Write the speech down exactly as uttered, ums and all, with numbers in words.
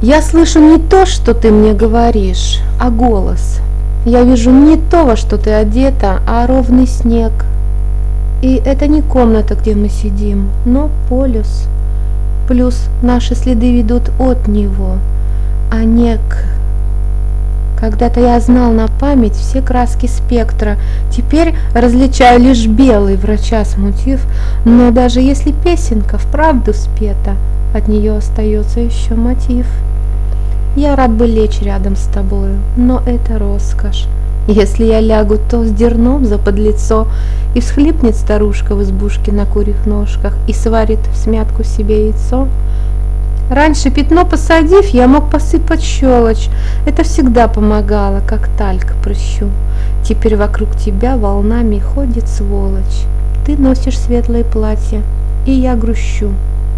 Я слышу не то, что ты мне говоришь, а голос. Я вижу не то, во что ты одета, а ровный снег. И это не комната, где мы сидим, но полюс. Плюс наши следы ведут от него, а не к. Когда-то я знал на память все краски спектра, теперь различаю лишь белый, врача смутив, но даже если песенка вправду спета, от нее остается еще мотив. Я рад бы лечь рядом с тобою, но это роскошь. Если я лягу, то с дерном за подлицо, и всхлипнет старушка в избушке на курьих ножках и сварит всмятку себе яйцо. Раньше пятно посадив, я мог посыпать щелочь, это всегда помогало, как тальк прыщу. Теперь вокруг тебя волнами ходит сволочь, ты носишь светлое платье, и я грущу.